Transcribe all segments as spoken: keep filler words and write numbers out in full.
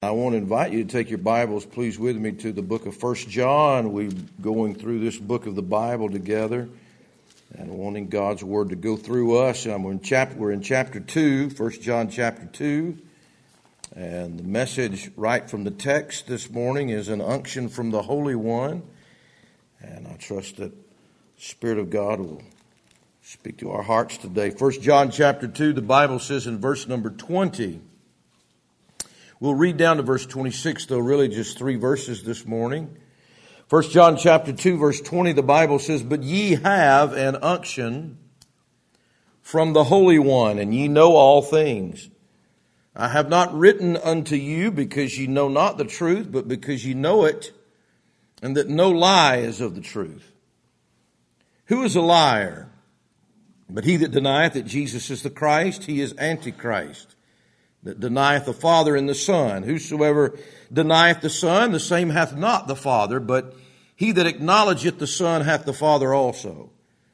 I want to invite you to take your Bibles, please, with me to the book of First John. We're going through this book of the Bible together and wanting God's Word to go through us. And we're in chapter, we're in chapter two, First John chapter two. And the message right from the text this morning is an unction from the Holy One. And I trust that the Spirit of God will speak to our hearts today. First John chapter two, the Bible says in verse number twenty. We'll read down to verse twenty-six, though, really just three verses this morning. First John chapter two, verse twenty, the Bible says, "But ye have an unction from the Holy One, and ye know all things. I have not written unto you because ye know not the truth, but because ye know it, and that no lie is of the truth. Who is a liar? But he that denieth that Jesus is the Christ, he is Antichrist, that denieth the Father and the Son. Whosoever denieth the Son, the same hath not the Father, but he that acknowledgeth the Son hath the Father also.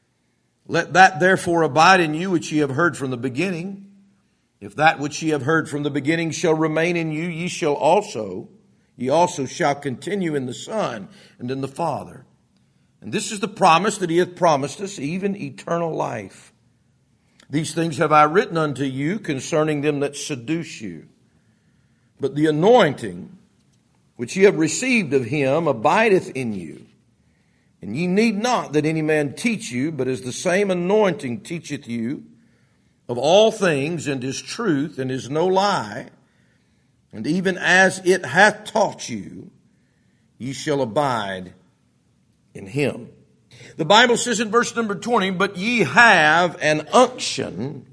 Let that therefore abide in you which ye have heard from the beginning. If that which ye have heard from the beginning shall remain in you, ye shall also, ye also shall continue in the Son and in the Father. And this is the promise that he hath promised us, even eternal life. These things have I written unto you concerning them that seduce you. But the anointing which ye have received of him abideth in you. And ye need not that any man teach you, but as the same anointing teacheth you of all things, and is truth, and is no lie. And even as it hath taught you, ye shall abide in him." The Bible says in verse number twenty, "But ye have an unction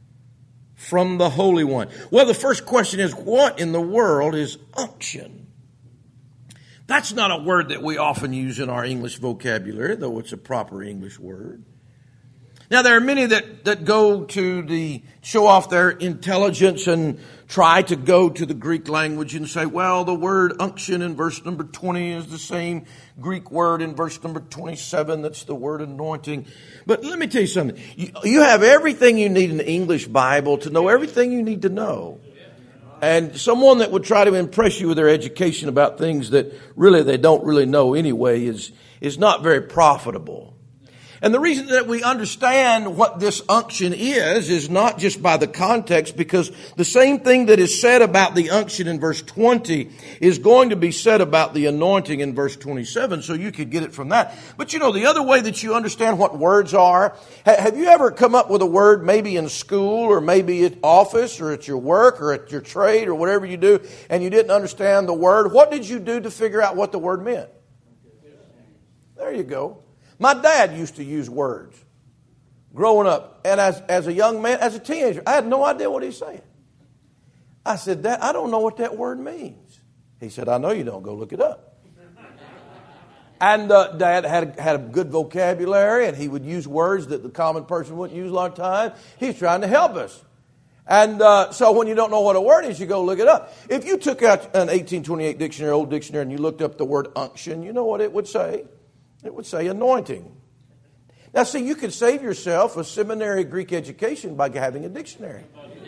from the Holy One." Well, the first question is, what in the world is unction? That's not a word that we often use in our English vocabulary, though it's a proper English word. Now, there are many that, that go to the, show off their intelligence and try to go to the Greek language and say, well, the word unction in verse number twenty is the same Greek word in verse number twenty-seven. That's the word anointing. But let me tell you something. You, you have everything you need in the English Bible to know everything you need to know. And someone that would try to impress you with their education about things that really they don't really know anyway is, is not very profitable. And the reason that we understand what this unction is, is not just by the context, because the same thing that is said about the unction in verse twenty is going to be said about the anointing in verse twenty-seven, so you could get it from that. But you know, the other way that you understand what words are, have you ever come up with a word maybe in school or maybe at office or at your work or at your trade or whatever you do, and you didn't understand the word? What did you do to figure out what the word meant? There you go. My dad used to use words growing up. And as, as a young man, as a teenager, I had no idea what he was saying. I said, Dad, I don't know what that word means. He said, I know you don't. Go look it up. And uh, Dad had, had a good vocabulary, and he would use words that the common person wouldn't use a lot of time. He's trying to help us. And uh, so when you don't know what a word is, you go look it up. If you took out an eighteen twenty-eight dictionary, old dictionary, and you looked up the word unction, you know what it would say? It would say anointing. Now, see, you could save yourself a seminary Greek education by having a dictionary.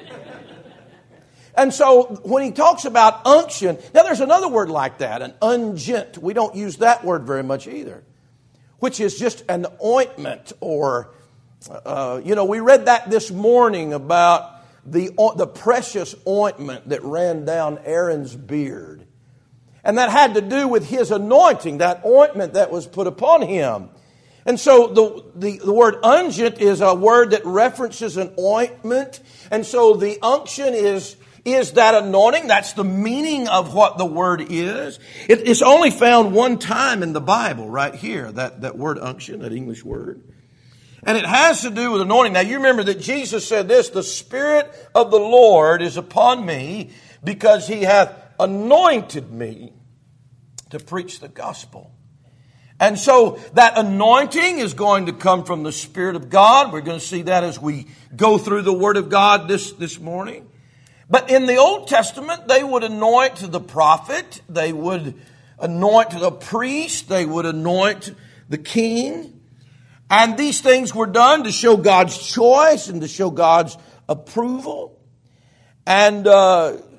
And so when he talks about unction, now there's another word like that, an ungent. We don't use that word very much either, which is just an ointment or, uh, you know, we read that this morning about the, the precious ointment that ran down Aaron's beard. And that had to do with his anointing, that ointment that was put upon him. And so the, the, the word unguent is a word that references an ointment. And so the unction is, is that anointing. That's the meaning of what the word is. It, it's only found one time in the Bible, right here, that, that word unction, that English word. And it has to do with anointing. Now you remember that Jesus said this, "The Spirit of the Lord is upon me, because he hath anointed me to preach the gospel." And so that anointing is going to come from the Spirit of God. We're going to see that as we go through the Word of God this, this morning. But in the Old Testament, they would anoint the prophet. They would anoint the priest. They would anoint the king. And these things were done to show God's choice and to show God's approval. And uh,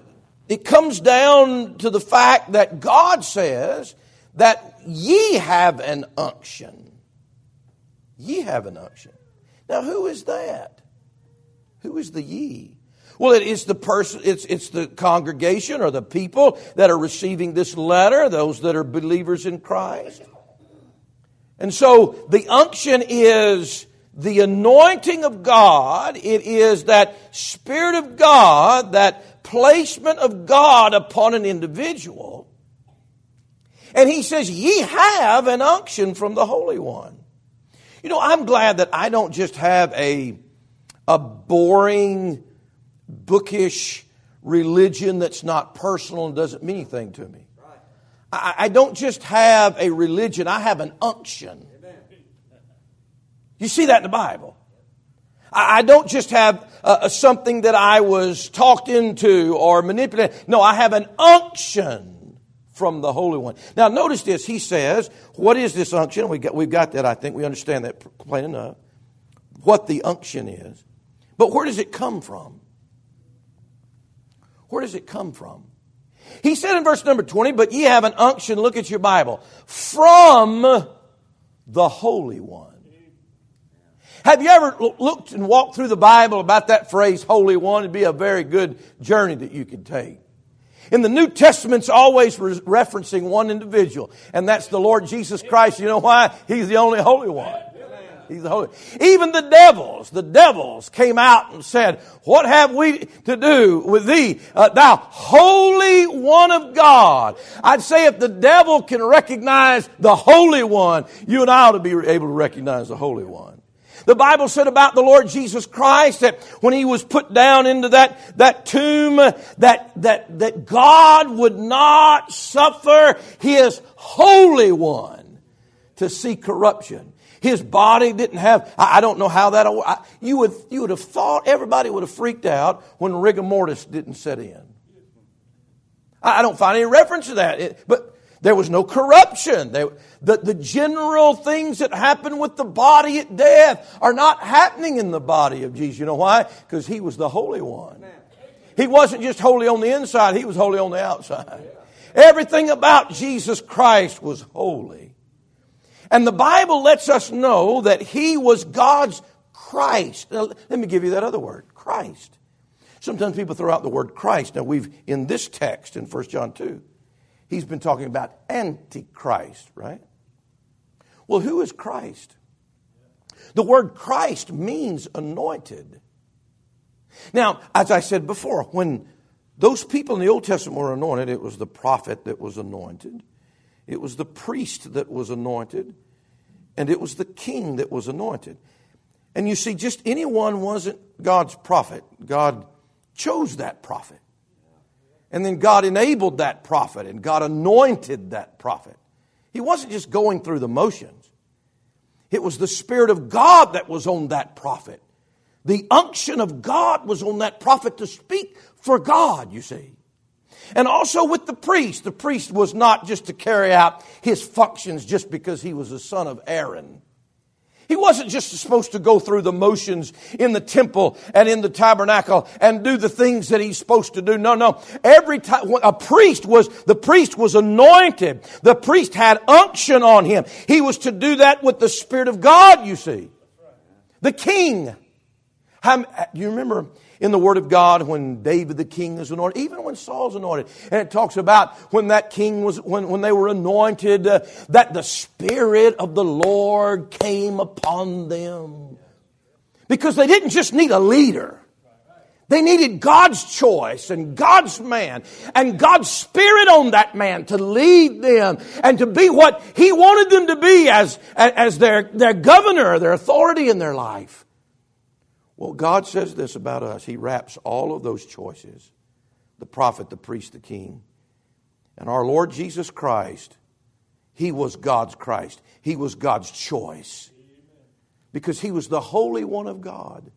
it comes down to the fact that God says that ye have an unction. Ye have an unction. Now, who is that? Who is the ye? Well, it is the person, it's, it's the congregation or the people that are receiving this letter, those that are believers in Christ. And so the unction is the anointing of God. It is that Spirit of God, that placement of God upon an individual. And he says, ye have an unction from the Holy One. You know, I'm glad that I don't just have a, a boring, bookish religion that's not personal and doesn't mean anything to me. I, I don't just have a religion, I have an unction. You see that in the Bible. I, I don't just have uh, something that I was talked into or manipulated. No, I have an unction from the Holy One. Now notice this, he says, what is this unction? We got, we've got that, I think. We understand that plain enough. What the unction is. But where does it come from? Where does it come from? He said in verse number twenty, but ye have an unction, look at your Bible, from the Holy One. Have you ever looked and walked through the Bible about that phrase, Holy One? It'd be a very good journey that you could take. In the New Testament's always re- referencing one individual, and that's the Lord Jesus Christ. You know why? He's the only Holy One. He's the Holy. Even the devils, the devils came out and said, what have we to do with thee, uh, thou Holy One of God? I'd say if the devil can recognize the Holy One, you and I ought to be able to recognize the Holy One. The Bible said about the Lord Jesus Christ that when he was put down into that, that tomb, that, that, that God would not suffer his Holy One to see corruption. His body didn't have, I, I don't know how that, I, you would, you would have thought everybody would have freaked out when rigor mortis didn't set in. I, I don't find any reference to that. It, but there was no corruption. There, the, the general things that happen with the body at death are not happening in the body of Jesus. You know why? Because he was the Holy One. He wasn't just holy on the inside, he was holy on the outside. Everything about Jesus Christ was holy. And the Bible lets us know that he was God's Christ. Now, let me give you that other word, Christ. Sometimes people throw out the word Christ. Now, we've, in this text in First John two, he's been talking about Antichrist, right? Well, who is Christ? The word Christ means anointed. Now, as I said before, when those people in the Old Testament were anointed, it was the prophet that was anointed. It was the priest that was anointed. And it was the king that was anointed. And you see, just anyone wasn't God's prophet. God chose that prophet. And then God enabled that prophet and God anointed that prophet. He wasn't just going through the motions. It was the Spirit of God that was on that prophet. The unction of God was on that prophet to speak for God, you see. And also with the priest. The priest was not just to carry out his functions just because he was the son of Aaron. He wasn't just supposed to go through the motions in the temple and in the tabernacle and do the things that he's supposed to do. No, no. Every time a priest was, the priest was anointed. The priest had unction on him. He was to do that with the Spirit of God, you see. The king. How, you remember in the Word of God when David the king is anointed, even when Saul's anointed, and it talks about when that king was, when, when they were anointed, uh, that the Spirit of the Lord came upon them. Because they didn't just need a leader. They needed God's choice and God's man and God's Spirit on that man to lead them and to be what He wanted them to be as, as their, their governor, their authority in their life. Well, God says this about us. He wraps all of those choices, the prophet, the priest, the king. And our Lord Jesus Christ, He was God's Christ. He was God's choice. Because He was the Holy One of God.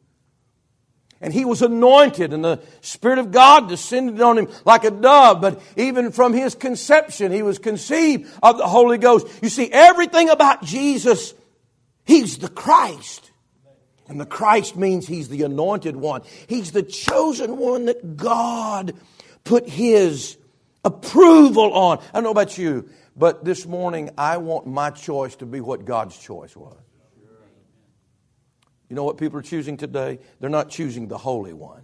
And He was anointed and the Spirit of God descended on Him like a dove. But even from His conception, He was conceived of the Holy Ghost. You see, everything about Jesus, He's the Christ. And the Christ means He's the anointed one. He's the chosen one that God put His approval on. I don't know about you, but this morning I want my choice to be what God's choice was. You know what people are choosing today? They're not choosing the Holy One.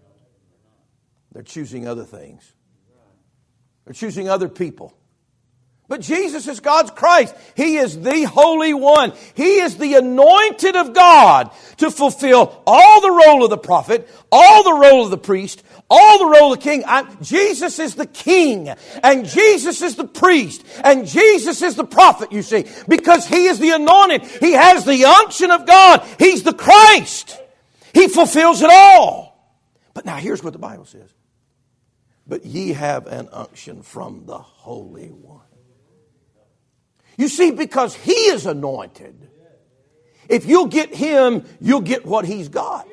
They're choosing other things. They're choosing other people. But Jesus is God's Christ. He is the Holy One. He is the anointed of God to fulfill all the role of the prophet, all the role of the priest, all the role of the king. I, Jesus is the king, and Jesus is the priest, and Jesus is the prophet, you see, because He is the anointed. He has the unction of God. He's the Christ. He fulfills it all. But now here's what the Bible says. But ye have an unction from the Holy One. You see, because He is anointed, if you'll get Him, you'll get what He's got.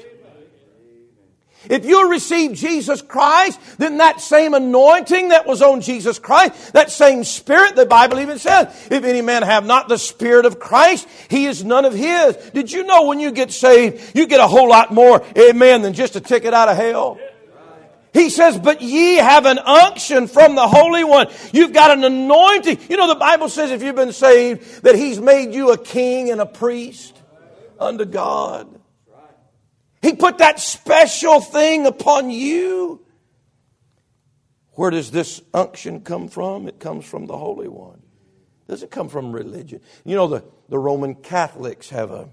If you'll receive Jesus Christ, then that same anointing that was on Jesus Christ, that same Spirit, the Bible even says, if any man have not the Spirit of Christ, he is none of His. Did you know when you get saved, you get a whole lot more, amen, than just a ticket out of hell? He says, but ye have an unction from the Holy One. You've got an anointing. You know, the Bible says if you've been saved, that He's made you a king and a priest unto God. He put that special thing upon you. Where does this unction come from? It comes from the Holy One. It doesn't come from religion. You know, the, the Roman Catholics have a,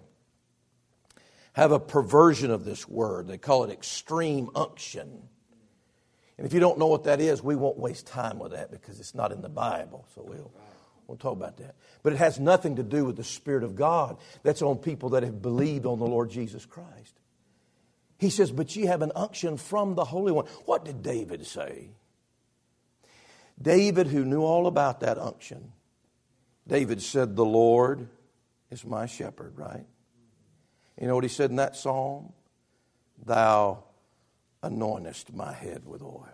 have a perversion of this word. They call it extreme unction. And if you don't know what that is, we won't waste time with that because it's not in the Bible. So we'll, we'll talk about that. But it has nothing to do with the Spirit of God that's on people that have believed on the Lord Jesus Christ. He says, but ye have an unction from the Holy One. What did David say? David, who knew all about that unction, David said, the Lord is my shepherd, right? You know what he said in that psalm? Thou anointest my head with oil.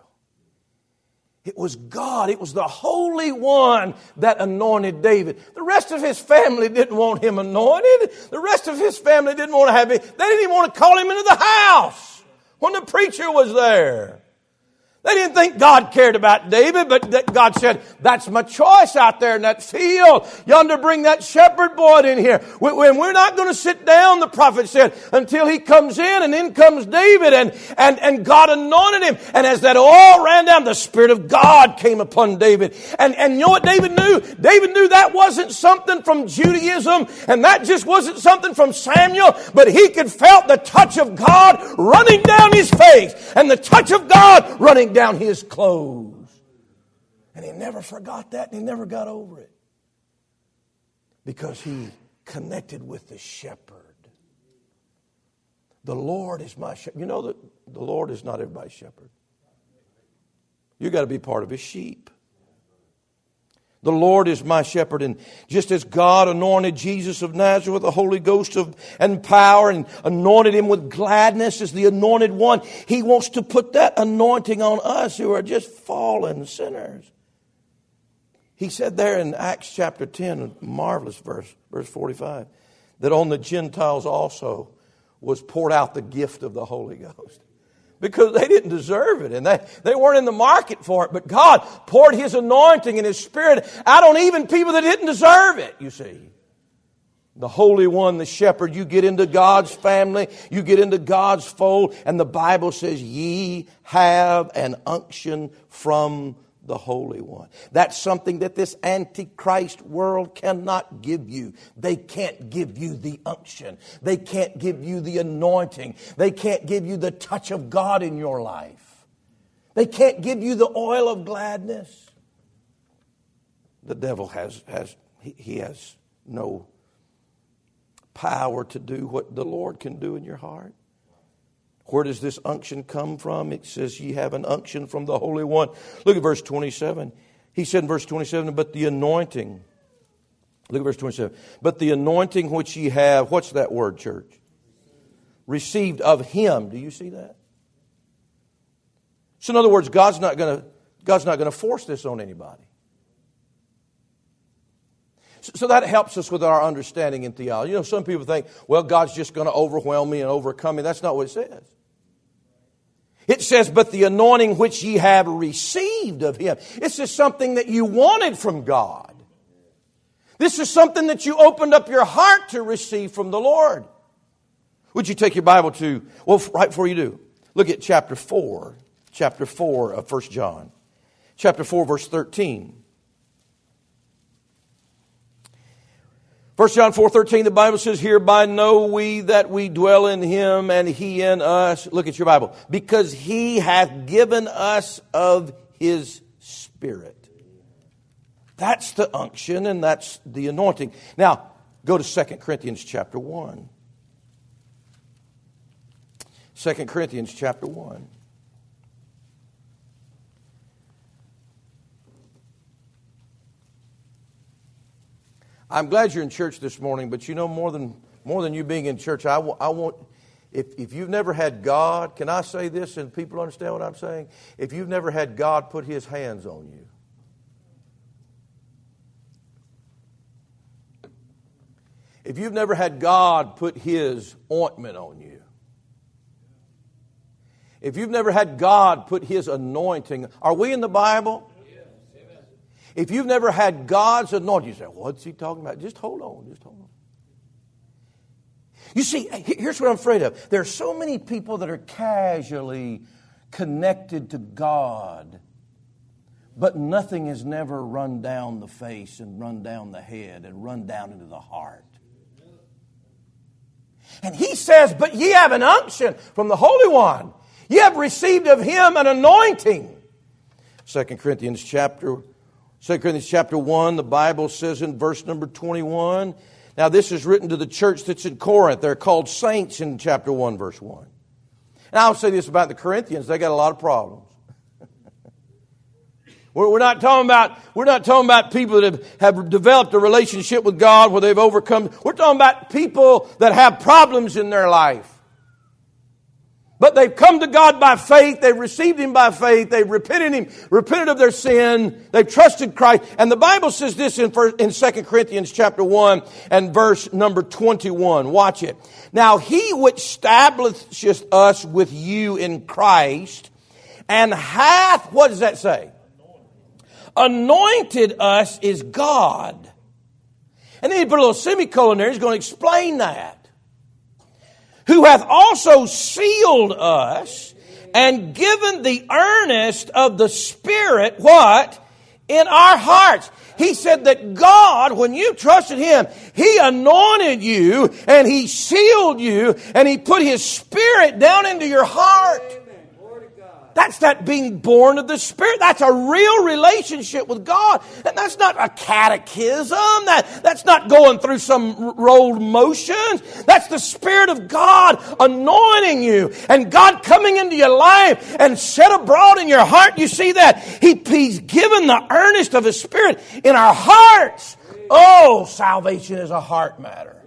It was God, it was the Holy One that anointed David. The rest of his family didn't want him anointed. The rest of his family didn't want to have him. They didn't even want to call him into the house when the preacher was there. They didn't think God cared about David, but God said, that's my choice out there in that field. Yonder, bring that shepherd boy in here. When we're not going to sit down, the prophet said, until he comes in, and in comes David, and, and, and God anointed him. And as that oil ran down, the Spirit of God came upon David. And, and you know what David knew? David knew that wasn't something from Judaism, and that just wasn't something from Samuel, but he could felt the touch of God running down his face, and the touch of God running down his clothes. And he never forgot that, and he never got over it. Because he connected with the shepherd. The Lord is my shepherd. You know that the Lord is not everybody's shepherd. You got to be part of His sheep. The Lord is my shepherd. And just as God anointed Jesus of Nazareth with the Holy Ghost of, and power and anointed Him with gladness as the anointed one, He wants to put that anointing on us who are just fallen sinners. He said there in Acts chapter ten, a marvelous verse, verse forty-five, that on the Gentiles also was poured out the gift of the Holy Ghost. Because they didn't deserve it, and they, they weren't in the market for it. But God poured His anointing and His Spirit out on even people that didn't deserve it, you see. The Holy One, the shepherd, you get into God's family, you get into God's fold, and the Bible says, ye have an unction from the Holy One. That's something that this Antichrist world cannot give you. They can't give you the unction. They can't give you the anointing. They can't give you the touch of God in your life. They can't give you the oil of gladness. The devil has, has he, he has no power to do what the Lord can do in your heart. Where does this unction come from? It says ye have an unction from the Holy One. Look at verse twenty-seven. He said in verse twenty-seven, but the anointing. Look at verse twenty-seven. But the anointing which ye have, what's that word, church? Received of Him. Do you see that? So in other words, God's not going to God's not going to force this on anybody. So that helps us with our understanding in theology. You know, some people think, well, God's just going to overwhelm me and overcome me. That's not what it says. It says, but the anointing which ye have received of Him. This is something that you wanted from God. This is something that you opened up your heart to receive from the Lord. Would you take your Bible to, well, right before you do, look at chapter four, chapter four of First John. Chapter four, verse thirteen. First John four thirteen, the Bible says, hereby know we that we dwell in Him and He in us. Look at your Bible. Because He hath given us of His Spirit. That's the unction and that's the anointing. Now, go to Second Corinthians chapter one. Second Corinthians chapter one. I'm glad you're in church this morning, but you know, more than more than you being in church, I, w- I want, if, if you've never had God, can I say this and people understand what I'm saying? If you've never had God put His hands on you, if you've never had God put His ointment on you, if you've never had God put His anointing, are we in the Bible? If you've never had God's anointing, you say, what's he talking about? Just hold on, just hold on. You see, here's what I'm afraid of. There are so many people that are casually connected to God, but nothing has never run down the face and run down the head and run down into the heart. And He says, but ye have an unction from the Holy One. Ye have received of Him an anointing. Second Corinthians chapter Second Corinthians chapter one, the Bible says in verse number twenty-one. Now this is written to the church that's in Corinth. They're called saints in chapter one, verse one. And I'll say this about the Corinthians. They got a lot of problems. We're not talking about, we're not talking about people that have, have developed a relationship with God where they've overcome. We're talking about people that have problems in their life. But they've come to God by faith. They've received Him by faith. They've repented Him, repented of their sin. They've trusted Christ. And the Bible says this in, first, in Second Corinthians chapter one and verse number twenty-one. Watch it. Now He which establisheth us with you in Christ and hath, what does that say? Anointed us is God. And then he put a little semicolon there. He's going to explain that. Who hath also sealed us and given the earnest of the Spirit, what? In our hearts. He said that God, when you trusted Him, He anointed you and He sealed you and He put His Spirit down into your heart. That's that being born of the Spirit. That's a real relationship with God. And that's not a catechism. That, that's not going through some rolled motions. That's the Spirit of God anointing you. And God coming into your life and set abroad in your heart. You see that? He, He's given the earnest of His Spirit in our hearts. Oh, salvation is a heart matter.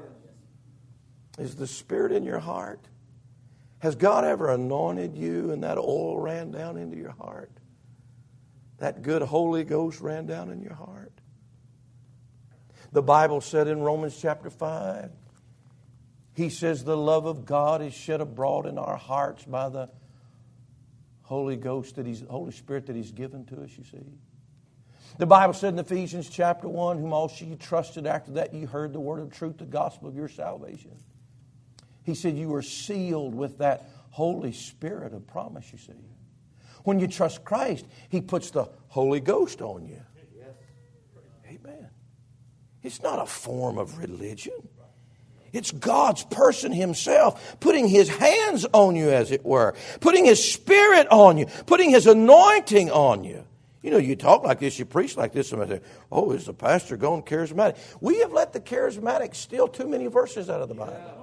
Is the Spirit in your heart? Has God ever anointed you and that oil ran down into your heart? That good Holy Ghost ran down in your heart? The Bible said in Romans chapter five, He says the love of God is shed abroad in our hearts by the Holy Ghost, that He's, Holy Spirit that He's given to us, you see. The Bible said in Ephesians chapter one, whom also you trusted, after that you heard the word of truth, the gospel of your salvation. He said you were sealed with that Holy Spirit of promise, you see. When you trust Christ, He puts the Holy Ghost on you. Amen. It's not a form of religion. It's God's person Himself putting His hands on you, as it were. Putting His Spirit on you. Putting His anointing on you. You know, you talk like this, you preach like this, somebody say, oh, is the pastor going charismatic? We have let the charismatic steal too many verses out of the Bible.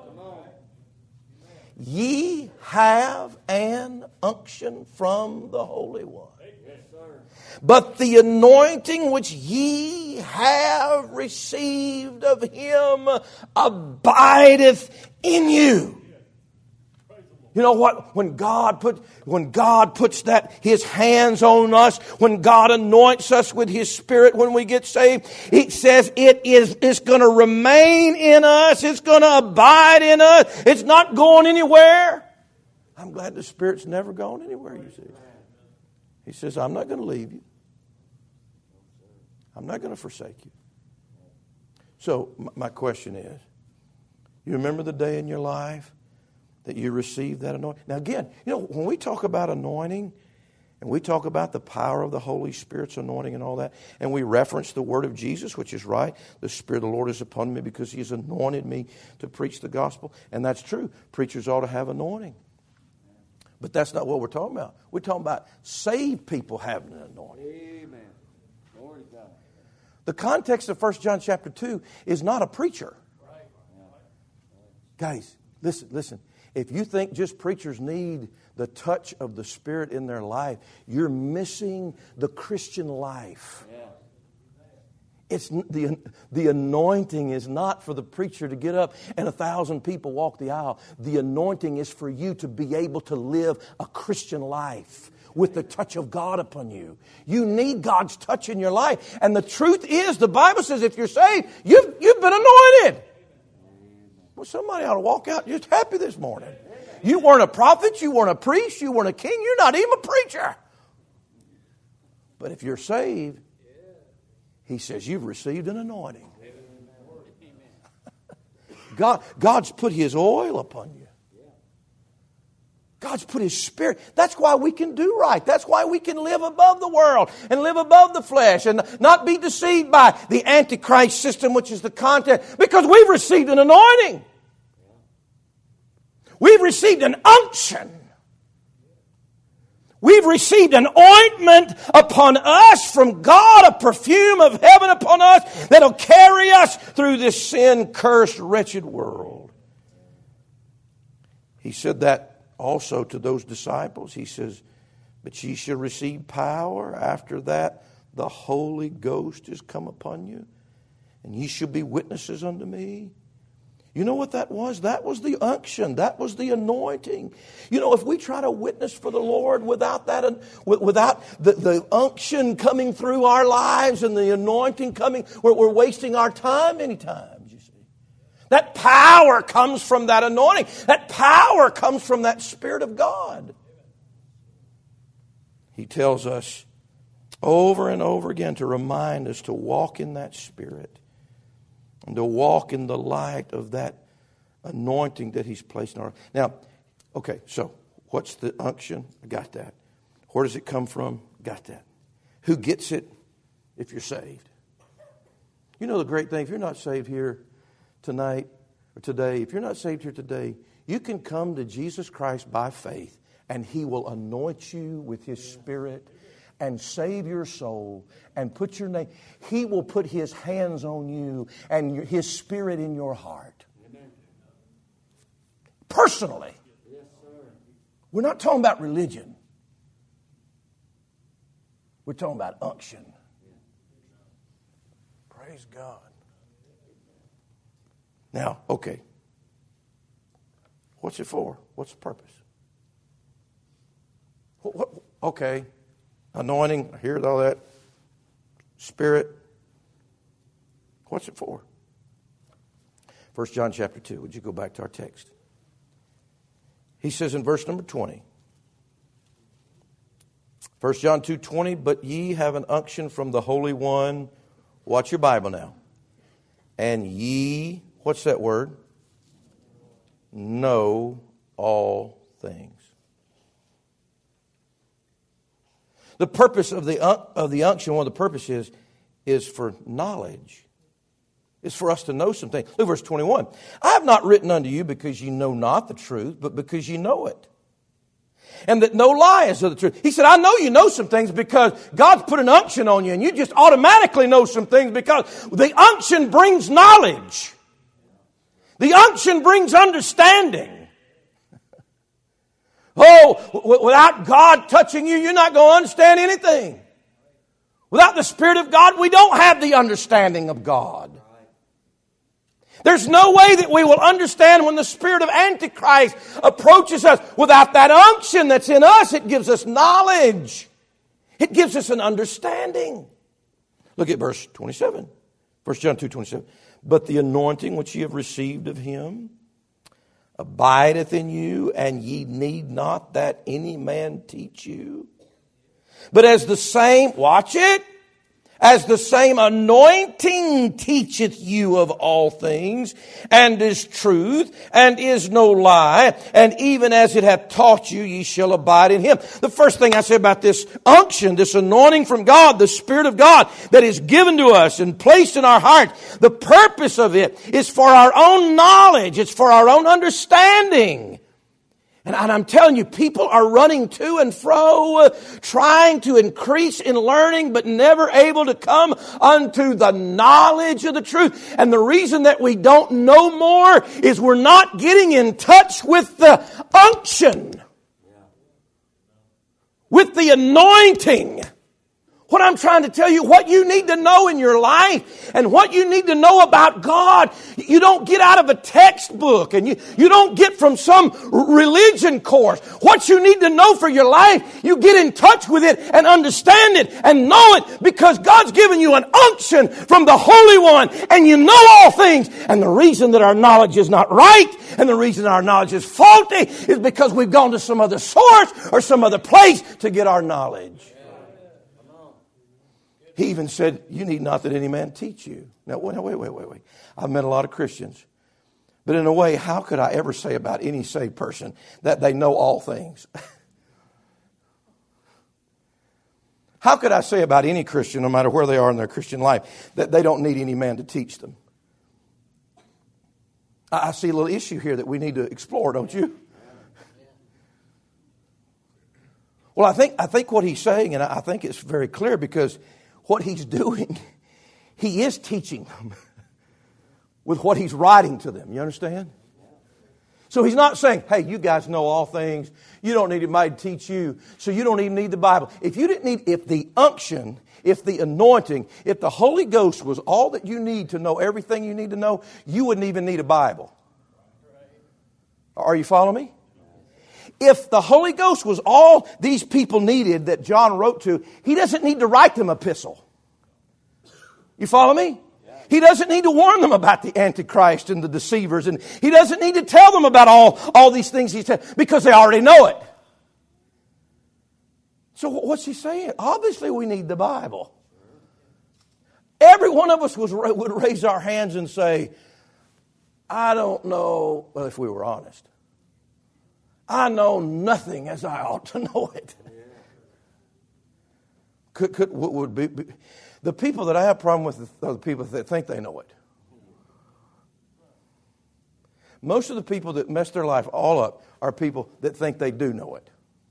Ye have an unction from the Holy One. But the anointing which ye have received of Him abideth in you. You know what? When God put, when God puts that His hands on us, when God anoints us with His Spirit when we get saved, it says it is it's going to remain in us. It's going to abide in us. It's not going anywhere. I'm glad the Spirit's never gone anywhere, you see. He says, I'm not going to leave you. I'm not going to forsake you. So my question is, you remember the day in your life that you received that anointing? Now again, you know, when we talk about anointing, and we talk about the power of the Holy Spirit's anointing and all that, and we reference the word of Jesus, which is right. The Spirit of the Lord is upon me because He has anointed me to preach the gospel. And that's true. Preachers ought to have anointing. But that's not what we're talking about. We're talking about saved people having an anointing. Amen. Glory to God. The context of First John chapter two is not a preacher. Right. Guys, listen, listen. If you think just preachers need the touch of the Spirit in their life, you're missing the Christian life. Yeah. It's the, the anointing is not for the preacher to get up and a thousand people walk the aisle. The anointing is for you to be able to live a Christian life with the touch of God upon you. You need God's touch in your life. And the truth is, the Bible says if you're saved, you've, you've been anointed. Well, somebody ought to walk out just happy this morning. You weren't a prophet, you weren't a priest, you weren't a king, you're not even a preacher. But if you're saved, He says you've received an anointing. God, God's put His oil upon you. God's put His Spirit. That's why we can do right. That's why we can live above the world and live above the flesh and not be deceived by the Antichrist system, which is the content, because we've received an anointing. We've received an unction. We've received an ointment upon us from God, a perfume of heaven upon us that'll carry us through this sin-cursed, wretched world. He said that also to those disciples. He says, but ye shall receive power. After that, the Holy Ghost is come upon you, and ye shall be witnesses unto me. You know what that was? That was the unction. That was the anointing. You know, if we try to witness for the Lord without that, without the, the unction coming through our lives and the anointing coming, we're, we're wasting our time many times, you see. That power comes from that anointing. That power comes from that Spirit of God. He tells us over and over again to remind us to walk in that Spirit. And to walk in the light of that anointing that He's placed in our life. Now, okay, so what's the unction? I got that. Where does it come from? Got that. Who gets it? If you're saved. You know the great thing, if you're not saved here tonight or today, if you're not saved here today, you can come to Jesus Christ by faith and He will anoint you with His Spirit and save your soul and put your name. He will put His hands on you and His Spirit in your heart. Amen. Personally. Yes, sir. We're not talking about religion. We're talking about unction. Praise God. Now, okay. What's it for? What's the purpose? What, what, okay. Anointing, I hear all that. Spirit. What's it for? First John chapter two. Would you go back to our text? He says in verse number twenty. First John two twenty, but ye have an unction from the Holy One. Watch your Bible now. And ye, what's that word? Know all things. The purpose of the of the unction, one of the purposes is for knowledge. It's for us to know some things. Look, verse twenty-one. I have not written unto you because ye know not the truth, but because ye know it. And that no lie is of the truth. He said, I know you know some things because God's put an unction on you, and you just automatically know some things because the unction brings knowledge. The unction brings understanding. Oh, without God touching you, you're not going to understand anything. Without the Spirit of God, we don't have the understanding of God. There's no way that we will understand when the spirit of Antichrist approaches us. Without that unction that's in us, it gives us knowledge. It gives us an understanding. Look at verse twenty-seven. First John two twenty-seven. But the anointing which ye have received of Him abideth in you, and ye need not that any man teach you. But as the same, watch it, as the same anointing teacheth you of all things, and is truth, and is no lie, and even as it hath taught you, ye shall abide in him. The first thing I say about this unction, this anointing from God, the Spirit of God that is given to us and placed in our heart, the purpose of it is for our own knowledge. It's for our own understanding. And I'm telling you, people are running to and fro, uh, trying to increase in learning, but never able to come unto the knowledge of the truth. And the reason that we don't know more is we're not getting in touch with the unction, with the anointing. What I'm trying to tell you, what you need to know in your life and what you need to know about God, you don't get out of a textbook and you, you don't get from some religion course. What you need to know for your life, you get in touch with it and understand it and know it because God's given you an unction from the Holy One and you know all things. And the reason that our knowledge is not right and the reason our knowledge is faulty is because we've gone to some other source or some other place to get our knowledge. He even said, you need not that any man teach you. Now, wait, wait, wait, wait, wait. I've met a lot of Christians. But in a way, how could I ever say about any saved person that they know all things? How could I say about any Christian, no matter where they are in their Christian life, that they don't need any man to teach them? I see a little issue here that we need to explore, don't you? Well, I think I think what he's saying, and I think it's very clear because what he's doing, he is teaching them with what he's writing to them. You understand? So he's not saying, hey, you guys know all things. You don't need anybody to teach you. So you don't even need the Bible. If you didn't need, if the unction, if the anointing, if the Holy Ghost was all that you need to know everything you need to know, you wouldn't even need a Bible. Are you following me? If the Holy Ghost was all these people needed that John wrote to, he doesn't need to write them an epistle. You follow me? He doesn't need to warn them about the Antichrist and the deceivers. And he doesn't need to tell them about all, all these things he said because they already know it. So what's he saying? Obviously we need the Bible. Every one of us was, would raise our hands and say, I don't know, well, if we were honest. I know nothing as I ought to know it. Could, could, would be, be, the people that I have a problem with are the people that think they know it. Most of the people that mess their life all up are people that think they do know it.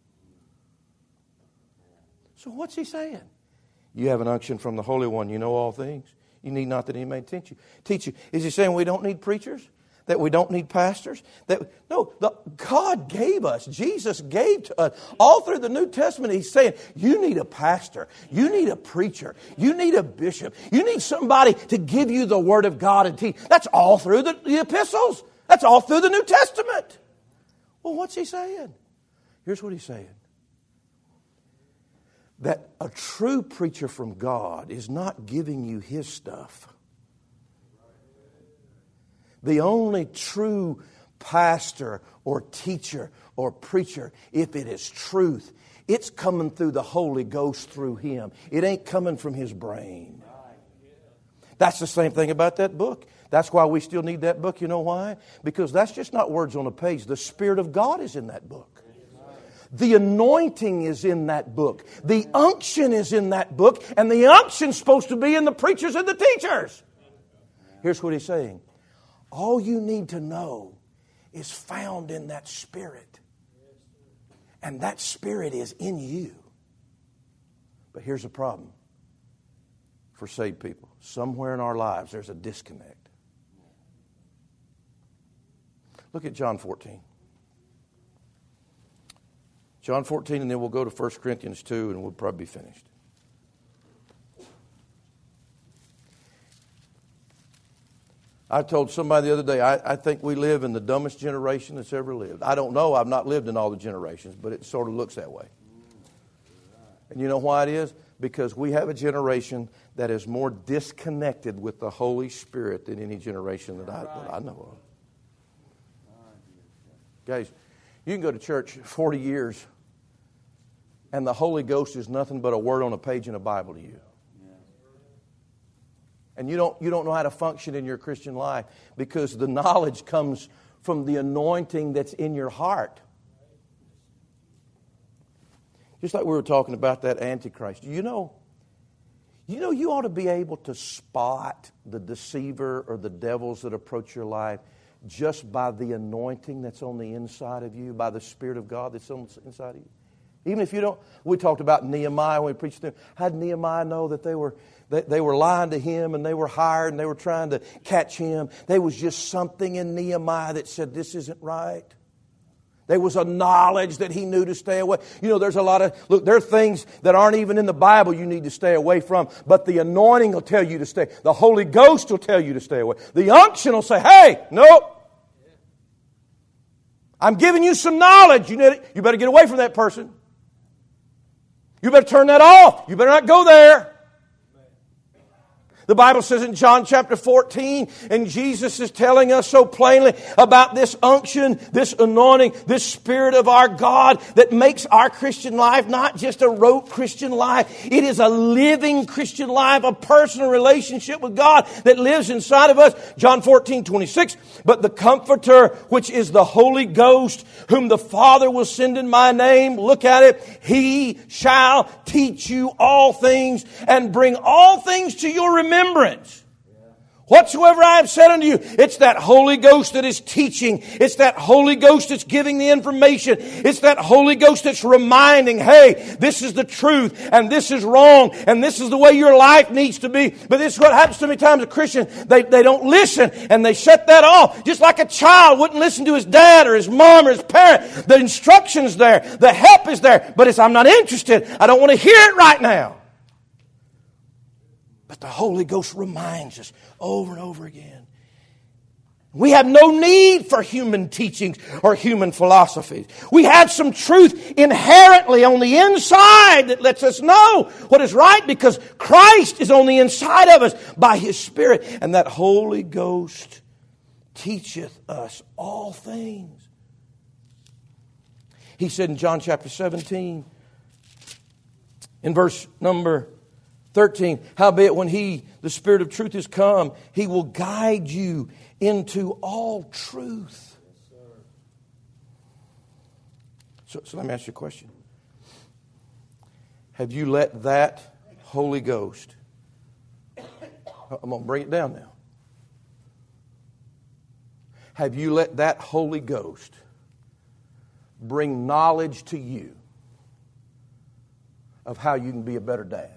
So what's he saying? You have an unction from the Holy One. You know all things. You need not that any man teach you. Teach you. Is he saying we don't need preachers? That we don't need pastors? That no, the, God gave us. Jesus gave to us. All through the New Testament, he's saying, you need a pastor. You need a preacher. You need a bishop. You need somebody to give you the Word of God and teach. That's all through the, the epistles. That's all through the New Testament. Well, what's he saying? Here's what he's saying. That a true preacher from God is not giving you his stuff. The only true pastor or teacher or preacher, if it is truth, it's coming through the Holy Ghost through him. It ain't coming from his brain. That's the same thing about that book. That's why we still need that book. You know why? Because that's just not words on a page. The Spirit of God is in that book. The anointing is in that book. The unction is in that book. And the unction's supposed to be in the preachers and the teachers. Here's what he's saying. All you need to know is found in that Spirit. And that Spirit is in you. But here's the problem for saved people. Somewhere in our lives there's a disconnect. Look at John fourteen. John fourteen, and then we'll go to First Corinthians two, and we'll probably be finished. I told somebody the other day, I, I think we live in the dumbest generation that's ever lived. I don't know. I've not lived in all the generations, but it sort of looks that way. And you know why it is? Because we have a generation that is more disconnected with the Holy Spirit than any generation that I, that I know of. Guys, you can go to church forty years and the Holy Ghost is nothing but a word on a page in a Bible to you. And you don't, you don't know how to function in your Christian life because the knowledge comes from the anointing that's in your heart. Just like we were talking about that Antichrist. You know, you know you ought to be able to spot the deceiver or the devils that approach your life just by the anointing that's on the inside of you, by the Spirit of God that's on the inside of you. Even if you don't, we talked about Nehemiah when we preached to him. How did Nehemiah know that they were they, they were lying to him and they were hired and they were trying to catch him? There was just something in Nehemiah that said, this isn't right. There was a knowledge that he knew to stay away. You know, there's a lot of, look, there are things that aren't even in the Bible you need to stay away from, but the anointing will tell you to stay. The Holy Ghost will tell you to stay away. The unction will say, hey, nope. I'm giving you some knowledge. You need, you better get away from that person. You better turn that off. You better not go there. The Bible says in John chapter fourteen, and Jesus is telling us so plainly about this unction, this anointing, this Spirit of our God that makes our Christian life not just a rote Christian life. It is a living Christian life, a personal relationship with God that lives inside of us. John fourteen twenty-six, but the Comforter, which is the Holy Ghost, whom the Father will send in my name, look at it, He shall teach you all things and bring all things to your remembrance. Remembrance. Whatsoever I have said unto you, it's that Holy Ghost that is teaching. It's that Holy Ghost that's giving the information. It's that Holy Ghost that's reminding, hey, this is the truth and this is wrong and this is the way your life needs to be. But this is what happens to many times as a Christian. They, they don't listen and they shut that off. Just like a child wouldn't listen to his dad or his mom or his parent. The instruction's there. The help is there. But it's, I'm not interested. I don't want to hear it right now. But the Holy Ghost reminds us over and over again. We have no need for human teachings or human philosophies. We have some truth inherently on the inside that lets us know what is right because Christ is on the inside of us by His Spirit. And that Holy Ghost teacheth us all things. He said in John chapter seventeen, in verse number thirteen, howbeit when He, the Spirit of truth, is come, He will guide you into all truth. So, so let me ask you a question. Have you let that Holy Ghost, I'm going to bring it down now. Have you let that Holy Ghost bring knowledge to you of how you can be a better dad?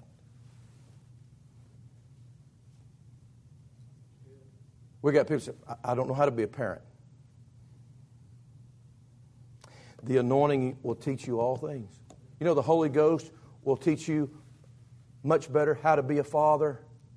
We got people say, I don't know how to be a parent. The anointing will teach you all things. You know, the Holy Ghost will teach you much better how to be a father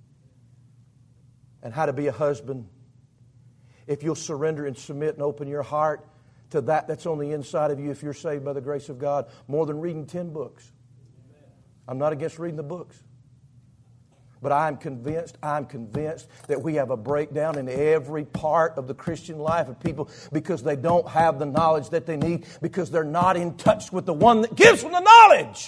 and how to be a husband. If you'll surrender and submit and open your heart to that that's on the inside of you if you're saved by the grace of God, more than reading ten books. I'm not against reading the books. But I'm convinced, I'm convinced that we have a breakdown in every part of the Christian life of people because they don't have the knowledge that they need because they're not in touch with the one that gives them the knowledge.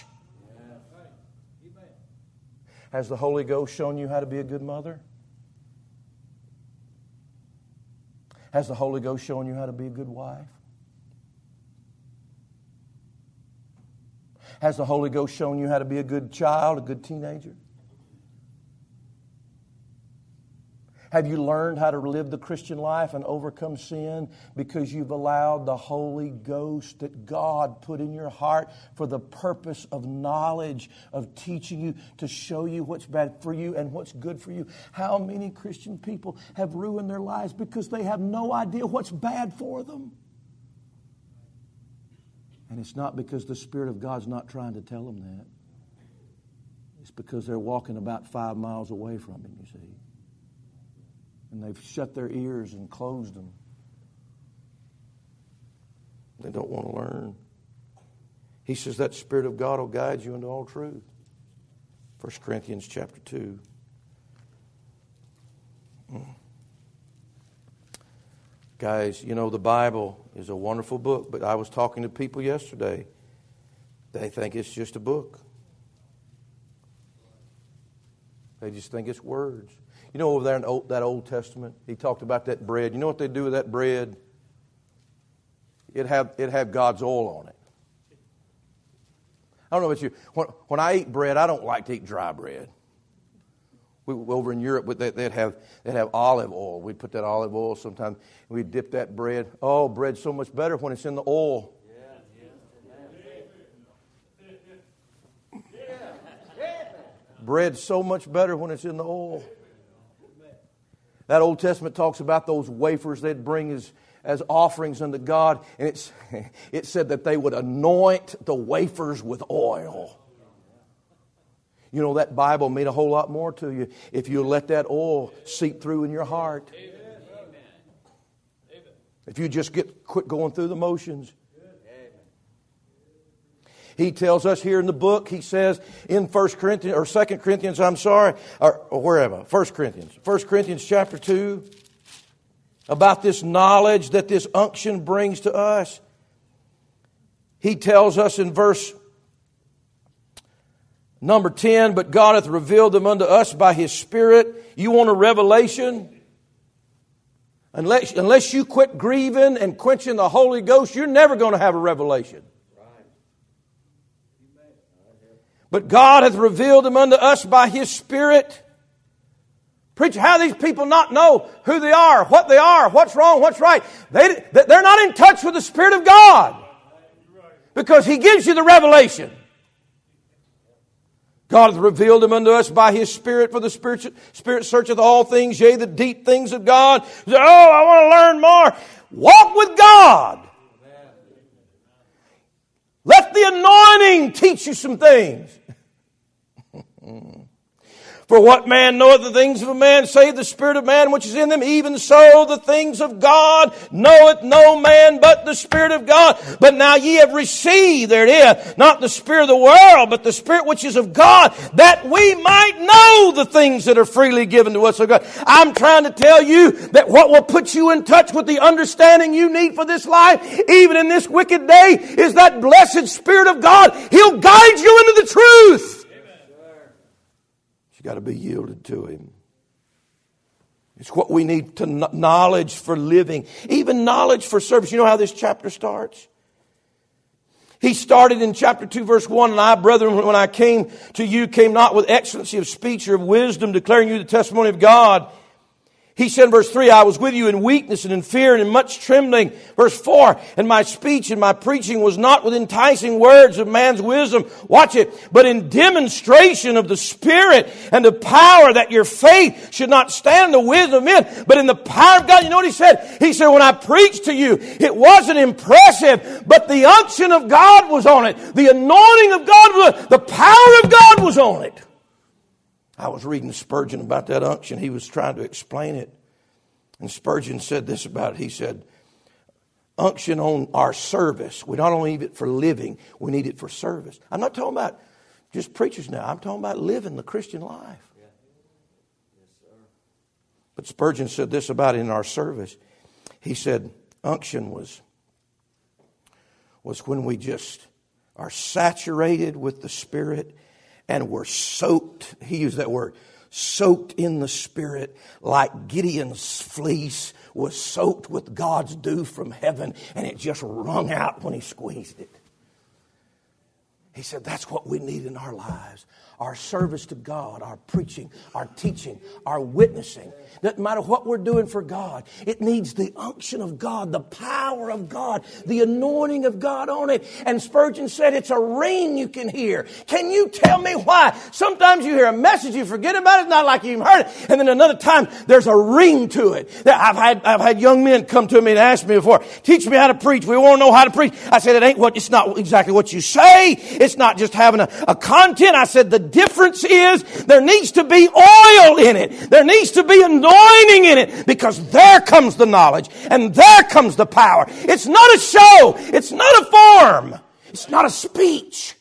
Has the Holy Ghost shown you how to be a good mother? Has the Holy Ghost shown you how to be a good wife? Has the Holy Ghost shown you how to be a good child, a good teenager? Have you learned how to live the Christian life and overcome sin because you've allowed the Holy Ghost that God put in your heart for the purpose of knowledge, of teaching you to show you what's bad for you and what's good for you? How many Christian people have ruined their lives because they have no idea what's bad for them? And it's not because the Spirit of God's not trying to tell them that. It's because they're walking about five miles away from Him, you see. And they've shut their ears and closed them. They don't want to learn. He says that Spirit of God will guide you into all truth. First Corinthians chapter two. Guys, you know, the Bible is a wonderful book, but I was talking to people yesterday. They think it's just a book. They just think it's words. You know, over there in old, that Old Testament, he talked about that bread. You know what they do with that bread? It have it have God's oil on it. I don't know about you. When, when I eat bread, I don't like to eat dry bread. We, over in Europe, they'd have they'd have olive oil. We'd put that olive oil sometimes. And we'd dip that bread. Oh, bread's so much better when it's in the oil. Bread's so much better when it's in the oil. That Old Testament talks about those wafers they'd bring as, as offerings unto God. And it's, it said that they would anoint the wafers with oil. You know, that Bible mean a whole lot more to you if you let that oil seep through in your heart. If you just get quit going through the motions. He tells us here in the book, he says in First Corinthians, or Second Corinthians, I'm sorry, or, or where am I? First Corinthians. First Corinthians chapter two, about this knowledge that this unction brings to us. He tells us in verse number ten, but God hath revealed them unto us by His Spirit. You want a revelation? Unless, unless you quit grieving and quenching the Holy Ghost, you're never going to have a revelation. But God hath revealed them unto us by His Spirit. Preacher, how do these people not know who they are, what they are, what's wrong, what's right? They, they're not in touch with the Spirit of God. Because He gives you the revelation. God hath revealed them unto us by His Spirit, for the Spirit, Spirit searcheth all things, yea, the deep things of God. Oh, I want to learn more. Walk with God. Let the anointing teach you some things. For what man knoweth the things of a man, save the spirit of man which is in them? Even so the things of God knoweth no man but the Spirit of God. But now ye have received, there it is, not the spirit of the world, but the Spirit which is of God, that we might know the things that are freely given to us of God. I'm trying to tell you that what will put you in touch with the understanding you need for this life, even in this wicked day, is that blessed Spirit of God. He'll guide you into the truth. Got to be yielded to Him. It's what we need to knowledge for living, even knowledge for service. You know how this chapter starts? He started in chapter two, verse one, and I, brethren, when I came to you, came not with excellency of speech or of wisdom, declaring you the testimony of God. He said in verse three, I was with you in weakness and in fear and in much trembling. Verse four, and my speech and my preaching was not with enticing words of man's wisdom. Watch it. But in demonstration of the Spirit and the power, that your faith should not stand in the wisdom of men, but in the power of God. You know what he said? He said, when I preached to you, it wasn't impressive, but the unction of God was on it. The anointing of God was on it. The power of God was on it. I was reading Spurgeon about that unction. He was trying to explain it. And Spurgeon said this about it. He said, unction on our service. We not only need it for living, we need it for service. I'm not talking about just preachers now. I'm talking about living the Christian life. Yeah. Yes, sir. But Spurgeon said this about it in our service. He said, unction was, was when we just are saturated with the Spirit and we're soaked, he used that word, soaked in the Spirit, like Gideon's fleece was soaked with God's dew from heaven, and it just wrung out when he squeezed it. He said that's what we need in our lives. Our service to God, our preaching, our teaching, our witnessing. Doesn't matter what we're doing for God. It needs the unction of God, the power of God, the anointing of God on it. And Spurgeon said it's a ring you can hear. Can you tell me why? Sometimes you hear a message, you forget about it, it's not like you even heard it. And then another time, there's a ring to it. I've had, I've had young men come to me and ask me before, teach me how to preach. We want to know how to preach. I said, it ain't what, it's not exactly what you say. It's not just having a, a content. I said, the difference is there needs to be oil in it. There needs to be anointing in it, because there comes the knowledge and there comes the power. It's not a show. It's not a form. It's not a speech.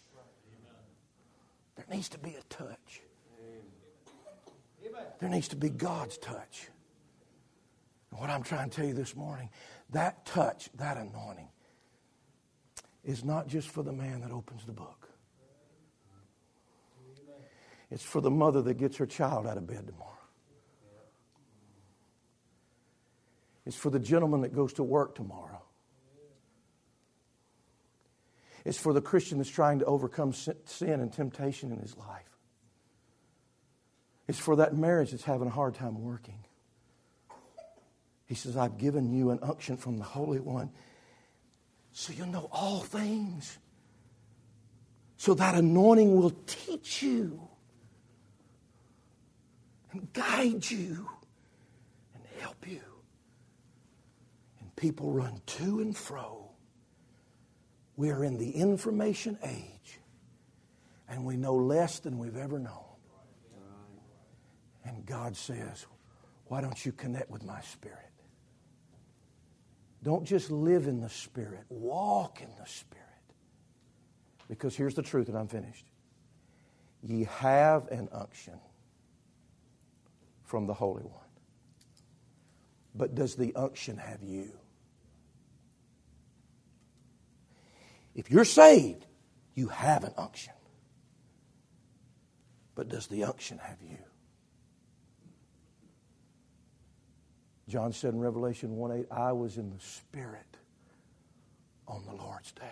There needs to be a touch. There needs to be God's touch. What I'm trying to tell you this morning, that touch, that anointing, is not just for the man that opens the book. It's for the mother that gets her child out of bed tomorrow. It's for the gentleman that goes to work tomorrow. It's for the Christian that's trying to overcome sin and temptation in his life. It's for that marriage that's having a hard time working. He says, I've given you an unction from the Holy One so you'll know all things. So that anointing will teach you and guide you and help you. And people run to and fro. We are in the information age, and we know less than we've ever known. And God says, why don't you connect with my Spirit? Don't just live in the Spirit. Walk in the Spirit. Because here's the truth, and I'm finished. Ye have an unction from the Holy One. But does the unction have you? If you're saved, you have an unction. But does the unction have you? John said in Revelation one eight, I was in the Spirit on the Lord's day.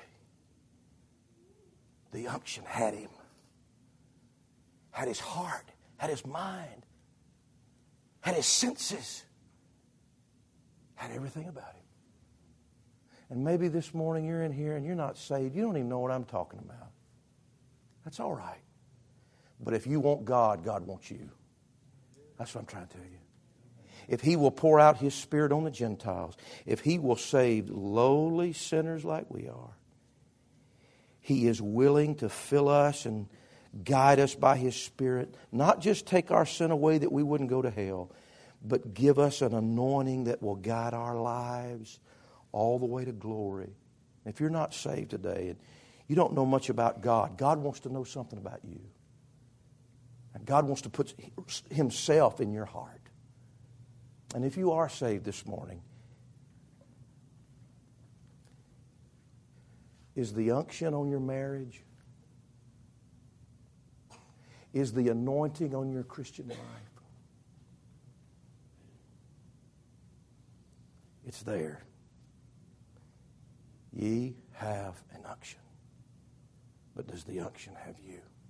The unction had him. Had his heart. Had his mind. Had his senses. Had everything about him. And maybe this morning you're in here and you're not saved. You don't even know what I'm talking about. That's all right. But if you want God, God wants you. That's what I'm trying to tell you. If He will pour out His Spirit on the Gentiles, if He will save lowly sinners like we are, He is willing to fill us and guide us by His Spirit. Not just take our sin away that we wouldn't go to hell, but give us an anointing that will guide our lives all the way to glory. If you're not saved today and you don't know much about God, God wants to know something about you. And God wants to put Himself in your heart. And if you are saved this morning, is the unction on your marriage? Is the anointing on your Christian life? It's there. Ye have an unction. But does the unction have you?